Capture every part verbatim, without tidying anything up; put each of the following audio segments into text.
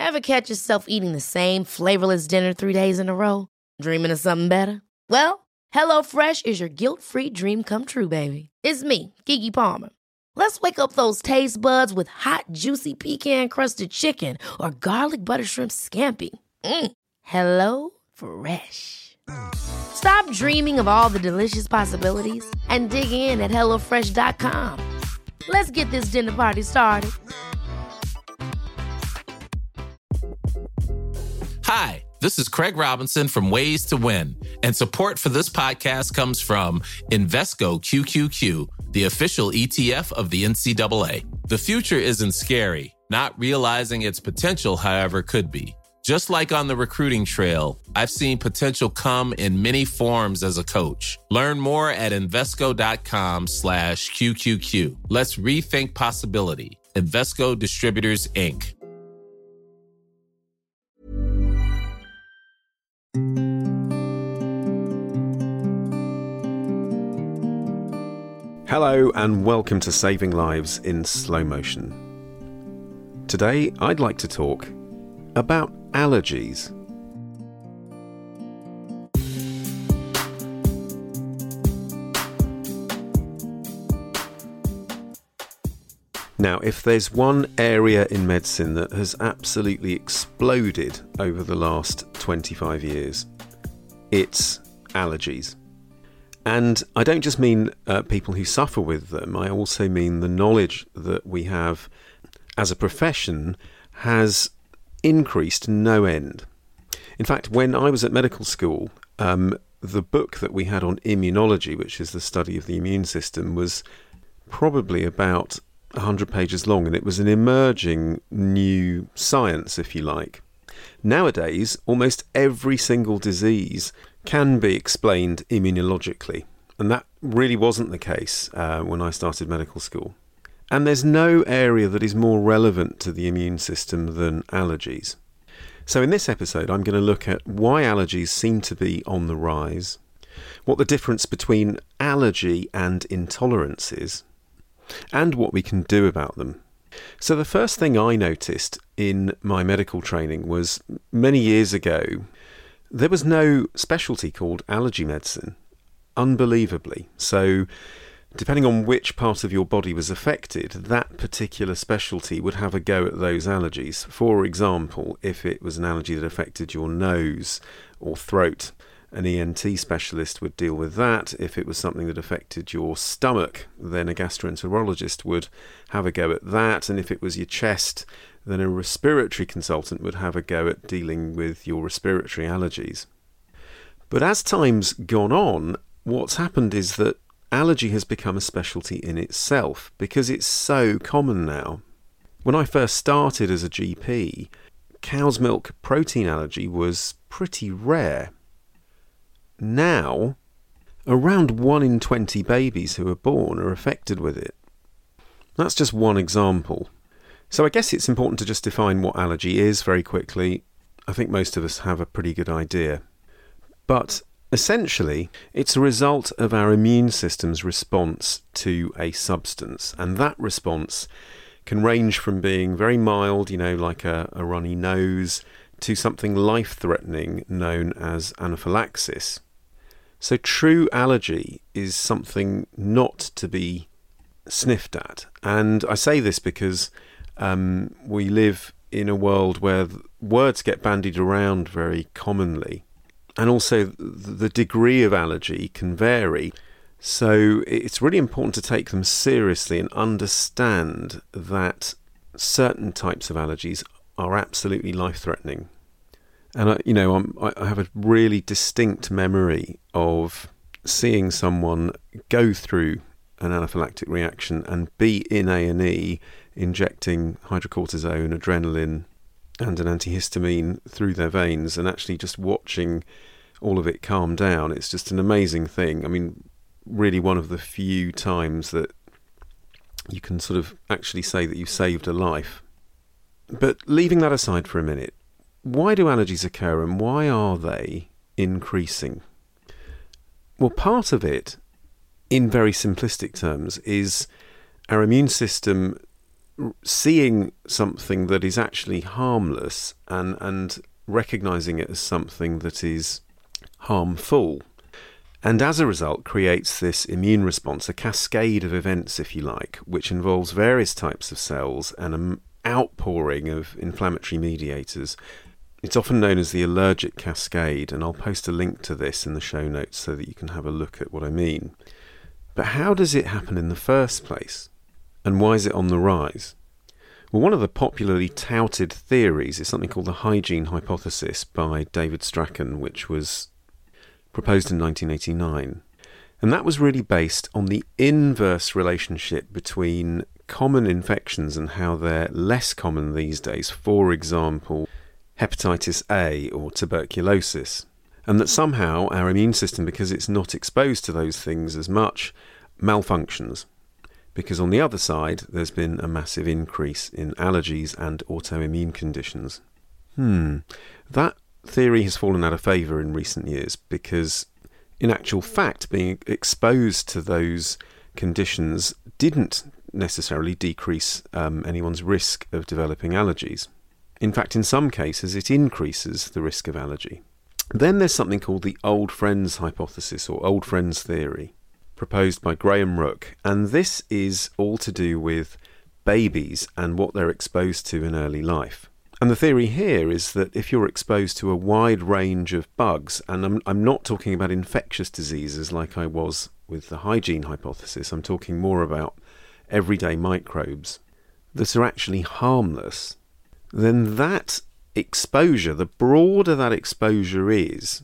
Ever catch yourself eating the same flavorless dinner three days in a row? Dreaming of something better? Well, HelloFresh is your guilt-free dream come true, baby. It's me, Keke Palmer. Let's wake up those taste buds with hot, juicy pecan-crusted chicken or garlic butter shrimp scampi. Mm. Hello Fresh. Stop dreaming of all the delicious possibilities and dig in at hello fresh dot com. Let's get this dinner party started. Hi, this is Craig Robinson from Ways to Win, and support for this podcast comes from Invesco Q Q Q, the official E T F of the N C double A. The future isn't scary. Not realizing its potential, however, could be. Just like on the recruiting trail, I've seen potential come in many forms as a coach. Learn more at Invesco.com slash QQQ. Let's rethink possibility. Invesco Distributors, Incorporated. Hello and welcome to Saving Lives in Slow Motion. Today I'd like to talk about allergies. Now, if there's one area in medicine that has absolutely exploded over the last twenty-five years, it's allergies. And I don't just mean uh, people who suffer with them, I also mean the knowledge that we have as a profession has increased no end. In fact, when I was at medical school, um, the book that we had on immunology, which is the study of the immune system, was probably about one hundred pages long, and it was an emerging new science, if you like. Nowadays, almost every single disease can be explained immunologically, and that really wasn't the case uh, when I started medical school. And there's no area that is more relevant to the immune system than allergies. So in this episode, I'm going to look at why allergies seem to be on the rise, what the difference between allergy and intolerance is, and what we can do about them. So the first thing I noticed in my medical training was many years ago, there was no specialty called allergy medicine, unbelievably. So depending on which part of your body was affected, that particular specialty would have a go at those allergies. For example, if it was an allergy that affected your nose or throat, an E N T specialist would deal with that. If it was something that affected your stomach, then a gastroenterologist would have a go at that. And if it was your chest, then a respiratory consultant would have a go at dealing with your respiratory allergies. But as time's gone on, what's happened is that allergy has become a specialty in itself because it's so common now. When I first started as a G P, cow's milk protein allergy was pretty rare. Now, around one in twenty babies who are born are affected with it. That's just one example. So I guess it's important to just define what allergy is very quickly. I think most of us have a pretty good idea. But essentially, it's a result of our immune system's response to a substance. And that response can range from being very mild, you know, like a, a runny nose, to something life-threatening known as anaphylaxis. So true allergy is something not to be sniffed at. And I say this because um, we live in a world where words get bandied around very commonly. And also the degree of allergy can vary. So it's really important to take them seriously and understand that certain types of allergies are absolutely life-threatening. And, I, you know, I'm, I have a really distinct memory of seeing someone go through an anaphylactic reaction and be in A and E injecting hydrocortisone, adrenaline and an antihistamine through their veins, and actually just watching all of it calm down. It's just an amazing thing. I mean, really one of the few times that you can sort of actually say that you saved a life. But leaving that aside for a minute, why do allergies occur and why are they increasing? Well, part of it, in very simplistic terms, is our immune system seeing something that is actually harmless and, and recognising it as something that is harmful. And as a result creates this immune response, a cascade of events, if you like, which involves various types of cells and an outpouring of inflammatory mediators. It's often known as the allergic cascade, and I'll post a link to this in the show notes so that you can have a look at what I mean. But how does it happen in the first place? And why is it on the rise? Well, one of the popularly touted theories is something called the hygiene hypothesis by David Strachan, which was proposed in nineteen eighty-nine. And that was really based on the inverse relationship between common infections and how they're less common these days. For example, hepatitis A or tuberculosis. And that somehow our immune system, because it's not exposed to those things as much, malfunctions. Because on the other side, there's been a massive increase in allergies and autoimmune conditions. Hmm, that theory has fallen out of favour in recent years because, in actual fact, being exposed to those conditions didn't necessarily decrease um, anyone's risk of developing allergies. In fact, in some cases, it increases the risk of allergy. Then there's something called the old friends hypothesis or old friends theory, proposed by Graham Rook, and this is all to do with babies and what they're exposed to in early life. And the theory here is that if you're exposed to a wide range of bugs, and I'm, I'm not talking about infectious diseases like I was with the hygiene hypothesis, I'm talking more about everyday microbes that are actually harmless, then that exposure, the broader that exposure is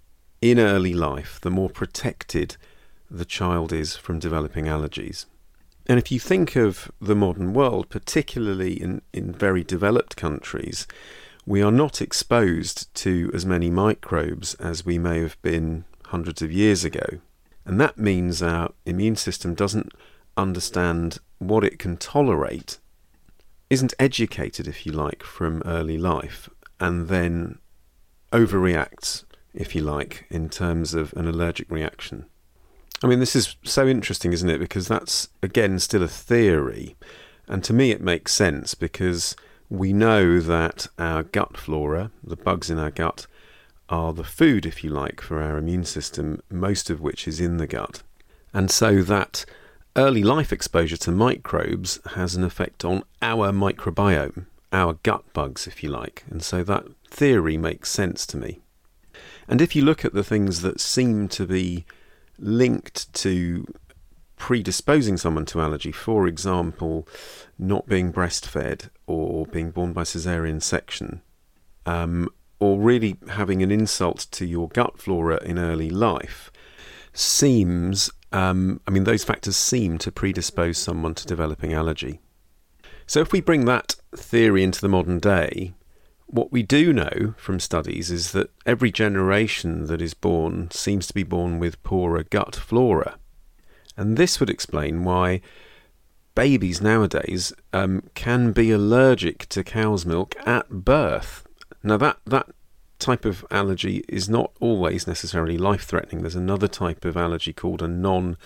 in early life, the more protected the child is from developing allergies. And if you think of the modern world, particularly in, in very developed countries, we are not exposed to as many microbes as we may have been hundreds of years ago. And that means our immune system doesn't understand what it can tolerate, isn't educated, if you like, from early life, and then overreacts, if you like, in terms of an allergic reaction. I mean, this is so interesting, isn't it? Because that's, again, still a theory. And to me, it makes sense because we know that our gut flora, the bugs in our gut, are the food, if you like, for our immune system, most of which is in the gut. And so that early life exposure to microbes has an effect on our microbiome, our gut bugs, if you like. And so that theory makes sense to me. And if you look at the things that seem to be linked to predisposing someone to allergy, for example, not being breastfed or being born by caesarean section, um, or really having an insult to your gut flora in early life, seems, um, I mean, those factors seem to predispose someone to developing allergy. So if we bring that theory into the modern day, what we do know from studies is that every generation that is born seems to be born with poorer gut flora. And this would explain why babies nowadays um, can be allergic to cow's milk at birth. Now that, that type of allergy is not always necessarily life-threatening. There's another type of allergy called a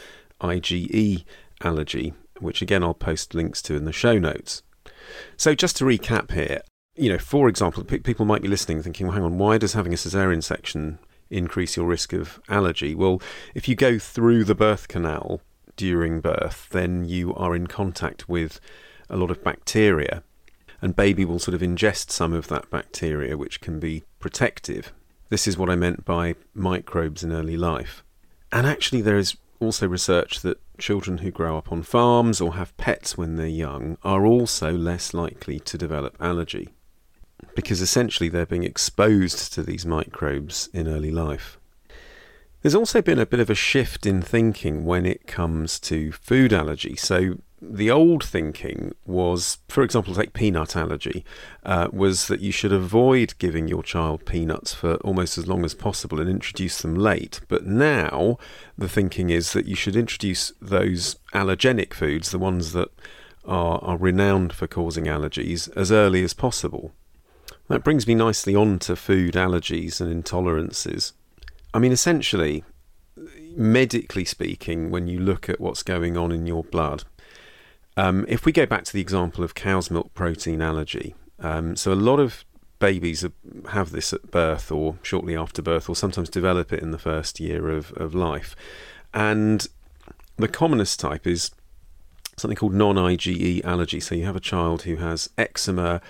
non-IgE allergy, which again I'll post links to in the show notes. So just to recap here, you know, for example, p- people might be listening thinking, well, hang on, why does having a caesarean section increase your risk of allergy? Well, if you go through the birth canal during birth, then you are in contact with a lot of bacteria, and baby will sort of ingest some of that bacteria, which can be protective. This is what I meant by microbes in early life. And actually there is also research that children who grow up on farms or have pets when they're young are also less likely to develop allergy, because essentially they're being exposed to these microbes in early life. There's also been a bit of a shift in thinking when it comes to food allergy. So the old thinking was, for example, take peanut allergy, uh, was that you should avoid giving your child peanuts for almost as long as possible and introduce them late. But now the thinking is that you should introduce those allergenic foods, the ones that are, are renowned for causing allergies, as early as possible. That brings me nicely on to food allergies and intolerances. I mean, essentially, medically speaking, when you look at what's going on in your blood, Um, if we go back to the example of cow's milk protein allergy, um, so a lot of babies have this at birth or shortly after birth, or sometimes develop it in the first year of, of life. And the commonest type is something called non-I G E allergy. So you have a child who has eczema,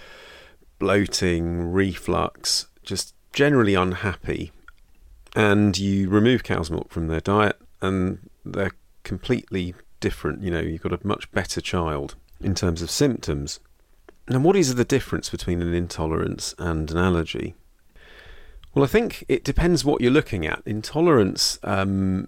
bloating, reflux, just generally unhappy, and you remove cow's milk from their diet and they're completely different. You know, you've got a much better child in terms of symptoms. Now, what is the difference between an intolerance and an allergy? Well, I think it depends what you're looking at. Intolerance um,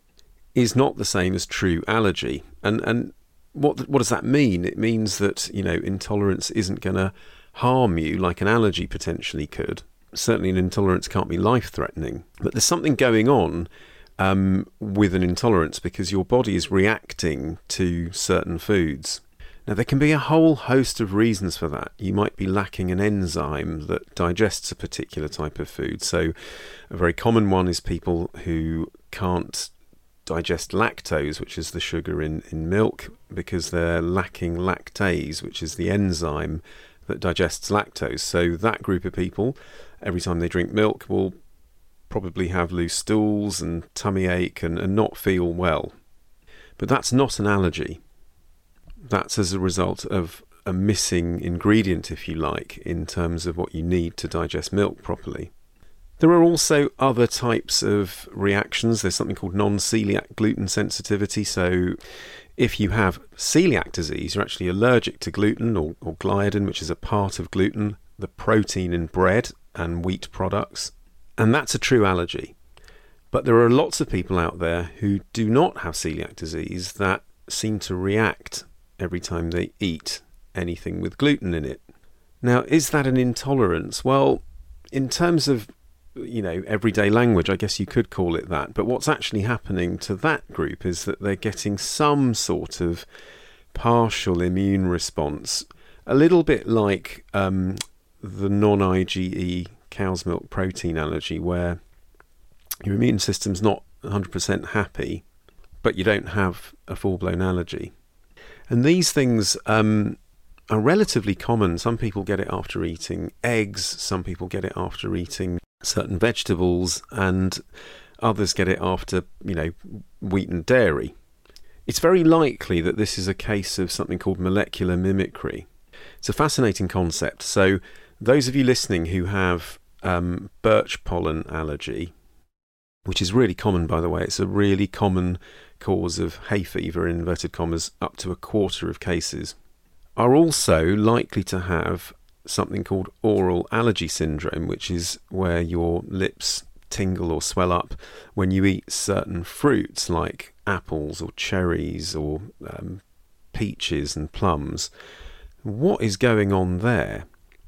is not the same as true allergy. And and what what does that mean? It means that, you know, intolerance isn't going to harm you like an allergy potentially could. Certainly an intolerance can't be life-threatening. But there's something going on um, with an intolerance because your body is reacting to certain foods. Now, there can be a whole host of reasons for that. You might be lacking an enzyme that digests a particular type of food. So a very common one is people who can't digest lactose, which is the sugar in, in milk, because they're lacking lactase, which is the enzyme that digests lactose. So that group of people, every time they drink milk, will probably have loose stools and tummy ache and, and not feel well. But that's not an allergy. That's as a result of a missing ingredient, if you like, in terms of what you need to digest milk properly. There are also other types of reactions. There's something called non-celiac gluten sensitivity. So if you have celiac disease, you're actually allergic to gluten or, or gliadin, which is a part of gluten, the protein in bread and wheat products. And that's a true allergy. But there are lots of people out there who do not have celiac disease that seem to react every time they eat anything with gluten in it. Now, is that an intolerance? Well, in terms of, you know, everyday language, I guess you could call it that. But what's actually happening to that group is that they're getting some sort of partial immune response, a little bit like um, the non-I G E cow's milk protein allergy, where your immune system's not one hundred percent happy, but you don't have a full-blown allergy. And these things um, are relatively common. Some people get it after eating eggs, some people get it after eating certain vegetables, and others get it after, you know, wheat and dairy. It's very likely that this is a case of something called molecular mimicry. It's a fascinating concept. So those of you listening who have um, birch pollen allergy, which is really common, by the way, it's a really common cause of hay fever, in inverted commas, up to a quarter of cases, are also likely to have something called oral allergy syndrome, which is where your lips tingle or swell up when you eat certain fruits like apples or cherries or um, peaches and plums. What is going on there?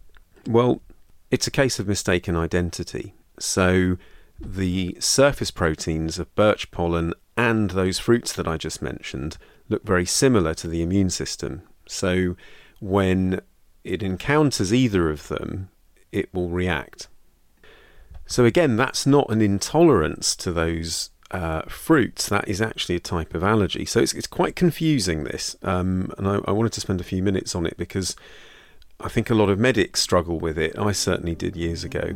Well, it's a case of mistaken identity. So the surface proteins of birch pollen and those fruits that I just mentioned look very similar to the immune system. So when it encounters either of them, it will react. So again, that's not an intolerance to those uh, fruits. That is actually a type of allergy. So it's, it's quite confusing, this. Um, and I, I wanted to spend a few minutes on it because I think a lot of medics struggle with it. I certainly did years ago.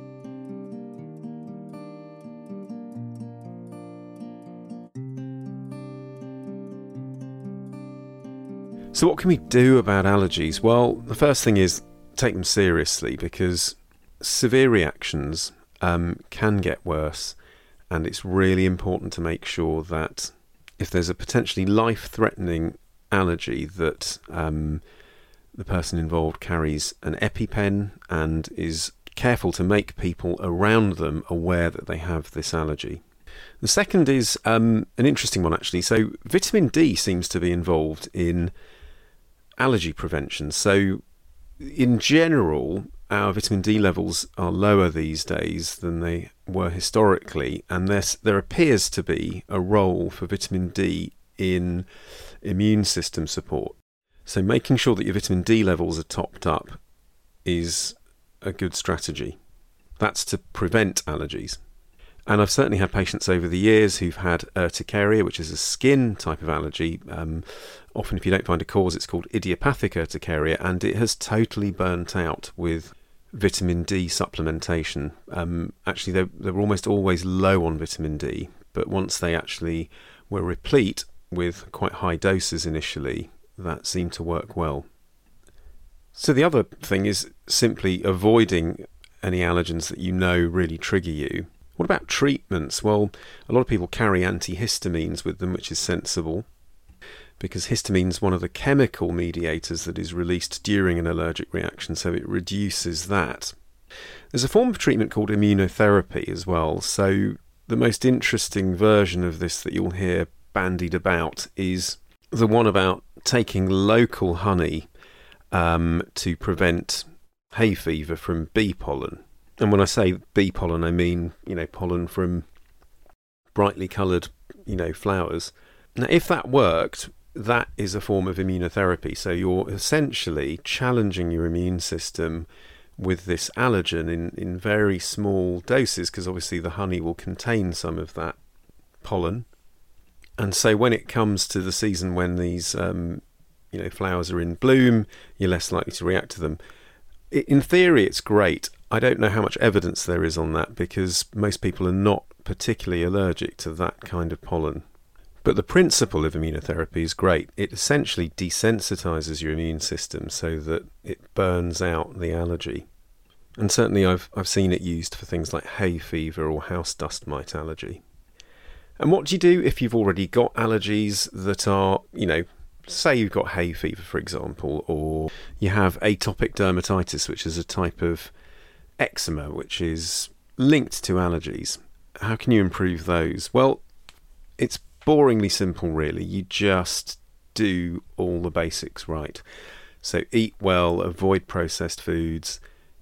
So what can we do about allergies? Well, the first thing is take them seriously, because severe reactions um, can get worse, and it's really important to make sure that if there's a potentially life-threatening allergy, that um, the person involved carries an EpiPen and is careful to make people around them aware that they have this allergy. The second is um, an interesting one, actually. So vitamin D seems to be involved in allergy prevention. So in general, our vitamin D levels are lower these days than they were historically, and there, there appears to be a role for vitamin D in immune system support. So making sure that your vitamin D levels are topped up is a good strategy. That's to prevent allergies. And I've certainly had patients over the years who've had urticaria, which is a skin type of allergy. Um, often if you don't find a cause, it's called idiopathic urticaria, and it has totally burnt out with vitamin D supplementation. Um, actually, they they were almost always low on vitamin D, but once they actually were replete with quite high doses initially, that seemed to work well. So the other thing is simply avoiding any allergens that you know really trigger you. What about treatments? Well, a lot of people carry antihistamines with them, which is sensible, because histamine is one of the chemical mediators that is released during an allergic reaction, so it reduces that. There's a form of treatment called immunotherapy as well, so the most interesting version of this that you'll hear bandied about is the one about taking local honey um, to prevent hay fever from bee pollen. And when I say bee pollen, I mean, you know, pollen from brightly coloured, you know, flowers. Now, if that worked, that is a form of immunotherapy. So you're essentially challenging your immune system with this allergen in, in very small doses, because obviously the honey will contain some of that pollen. And so when it comes to the season when these, um, you know, flowers are in bloom, you're less likely to react to them. In theory, it's great. I don't know how much evidence there is on that, because most people are not particularly allergic to that kind of pollen. But the principle of immunotherapy is great. It essentially desensitizes your immune system so that it burns out the allergy. And certainly I've I've seen it used for things like hay fever or house dust mite allergy. And what do you do if you've already got allergies that are, you know, say you've got hay fever, for example, or you have atopic dermatitis, which is a type of eczema which is linked to allergies. How can you improve those? Well, it's boringly simple, really. You just do all the basics right. So eat well, avoid processed foods,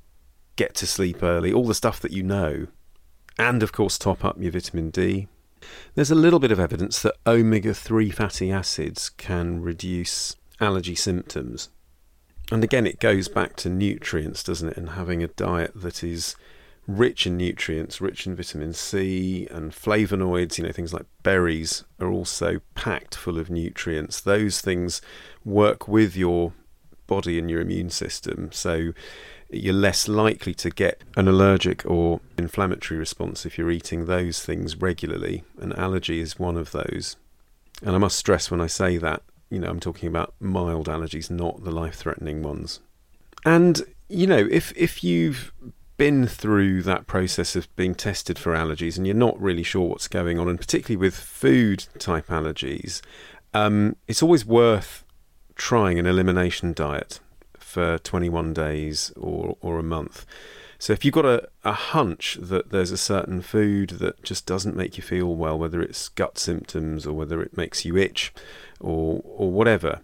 get to sleep early, all the stuff that you know, and of course top up your vitamin D. There's a little bit of evidence that omega three fatty acids can reduce allergy symptoms. And again, it goes back to nutrients, doesn't it? And having a diet that is rich in nutrients, rich in vitamin C and flavonoids, you know, things like berries are also packed full of nutrients. Those things work with your body and your immune system, so you're less likely to get an allergic or inflammatory response if you're eating those things regularly. An allergy is one of those. And I must stress when I say that, you know, I'm talking about mild allergies, not the life-threatening ones. And, you know, if if you've been through that process of being tested for allergies and you're not really sure what's going on, and particularly with food-type allergies, um, it's always worth trying an elimination diet for twenty-one days or, or a month. So if you've got a, a hunch that there's a certain food that just doesn't make you feel well, whether it's gut symptoms or whether it makes you itch or or whatever,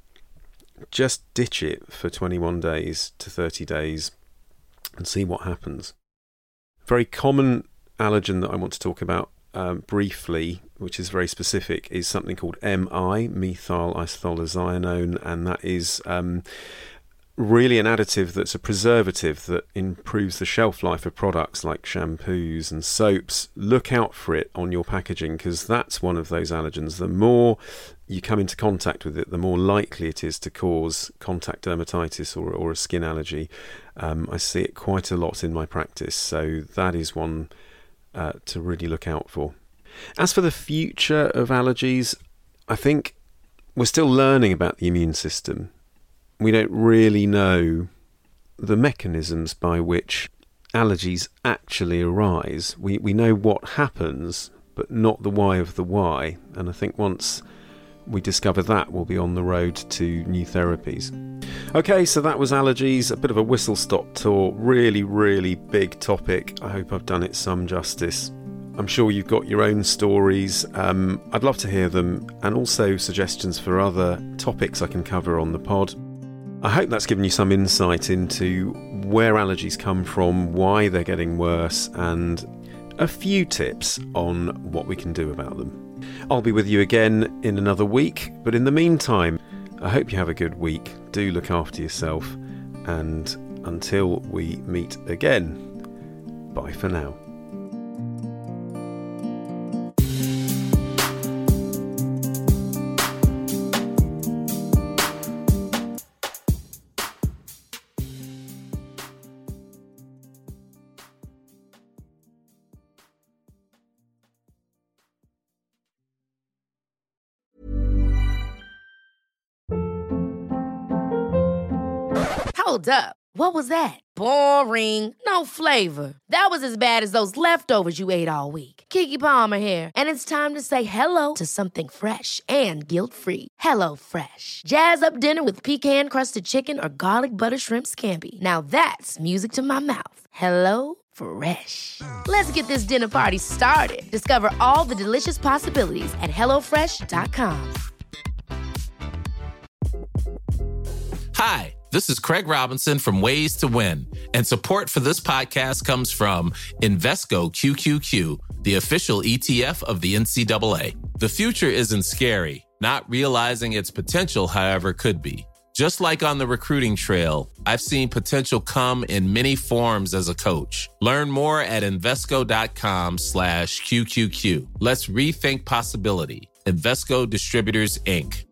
just ditch it for twenty-one days to thirty days and see what happens. Very common allergen that I want to talk about um, briefly, which is very specific, is something called M I, methyl isothiozianone, and that is um, really an additive that's a preservative that improves the shelf life of products like shampoos and soaps. Look out for it on your packaging, because that's one of those allergens. The more you come into contact with it, the more likely it is to cause contact dermatitis or, or a skin allergy. Um, I see it quite a lot in my practice, so that is one uh, to really look out for. As for the future of allergies, I think we're still learning about the immune system. We don't really know the mechanisms by which allergies actually arise. We we know what happens, but not the why of the why. And I think once we discover that, we'll be on the road to new therapies. Okay, so that was allergies, a bit of a whistle-stop tour. Really, really big topic. I hope I've done it some justice. I'm sure you've got your own stories. Um, I'd love to hear them, and also suggestions for other topics I can cover on the pod. I hope that's given you some insight into where allergies come from, why they're getting worse, and a few tips on what we can do about them. I'll be with you again in another week, but in the meantime, I hope you have a good week. Do look after yourself, and until we meet again, bye for now. Hold up. What was that? Boring. No flavor. That was as bad as those leftovers you ate all week. Keke Palmer here, and it's time to say hello to something fresh and guilt-free. Hello Fresh. Jazz up dinner with pecan-crusted chicken or garlic butter shrimp scampi. Now that's music to my mouth. Hello Fresh. Let's get this dinner party started. Discover all the delicious possibilities at hello fresh dot com. Hi, this is Craig Robinson from Ways to Win, and support for this podcast comes from Invesco Q Q Q, the official E T F of the N C double A. The future isn't scary. Not realizing its potential, however, could be. Just like on the recruiting trail, I've seen potential come in many forms as a coach. Learn more at Invesco.com slash QQQ. Let's rethink possibility. Invesco Distributors, Incorporated.